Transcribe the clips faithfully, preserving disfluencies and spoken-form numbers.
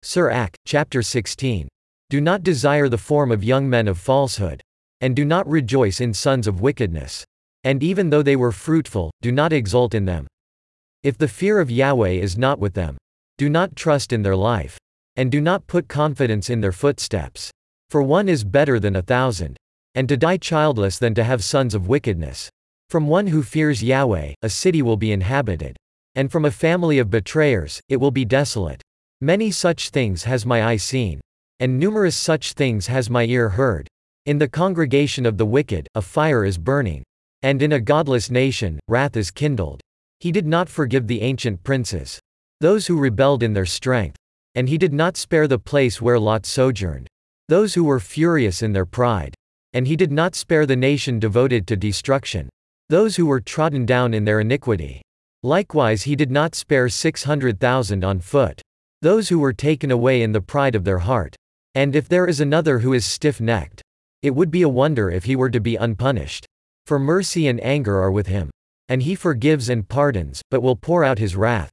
Sirach, chapter sixteen. Do not desire the form of young men of falsehood. And do not rejoice in sons of wickedness. And even though they were fruitful, do not exult in them. If the fear of Yahweh is not with them, do not trust in their life. And do not put confidence in their footsteps. For one is better than a thousand. And to die childless than to have sons of wickedness. From one who fears Yahweh, a city will be inhabited. And from a family of betrayers, it will be desolate. Many such things has my eye seen. And numerous such things has my ear heard. In the congregation of the wicked, a fire is burning. And in a godless nation, wrath is kindled. He did not forgive the ancient princes, those who rebelled in their strength. And he did not spare the place where Lot sojourned, those who were furious in their pride. And he did not spare the nation devoted to destruction, those who were trodden down in their iniquity. Likewise he did not spare six hundred thousand on foot, those who were taken away in the pride of their heart. And if there is another who is stiff-necked, it would be a wonder if he were to be unpunished. For mercy and anger are with him. And he forgives and pardons, but will pour out his wrath.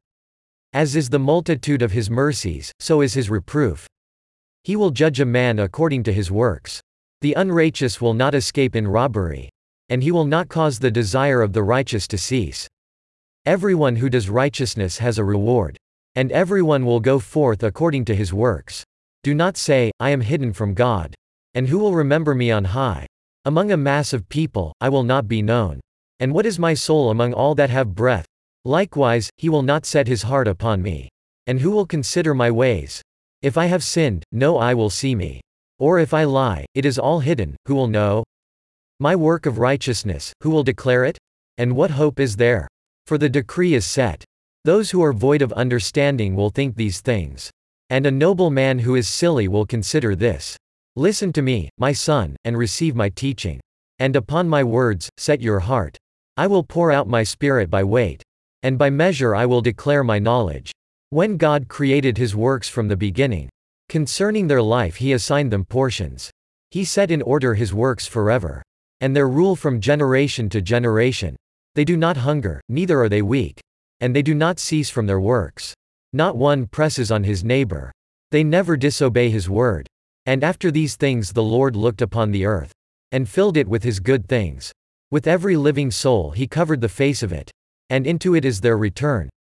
As is the multitude of his mercies, so is his reproof. He will judge a man according to his works. The unrighteous will not escape in robbery. And he will not cause the desire of the righteous to cease. Everyone who does righteousness has a reward. And everyone will go forth according to his works. Do not say, I am hidden from God. And who will remember me on high? Among a mass of people, I will not be known. And what is my soul among all that have breath? Likewise, he will not set his heart upon me. And who will consider my ways? If I have sinned, no eye will see me. Or if I lie, it is all hidden, who will know? My work of righteousness, who will declare it? And what hope is there? For the decree is set. Those who are void of understanding will think these things. And a noble man who is silly will consider this. Listen to me, my son, and receive my teaching. And upon my words, set your heart. I will pour out my spirit by weight. And by measure I will declare my knowledge. When God created his works from the beginning, concerning their life he assigned them portions. He set in order his works forever. And their rule from generation to generation. They do not hunger, neither are they weak. And they do not cease from their works. Not one presses on his neighbor. They never disobey his word. And after these things the Lord looked upon the earth, and filled it with his good things. With every living soul he covered the face of it. And into it is their return.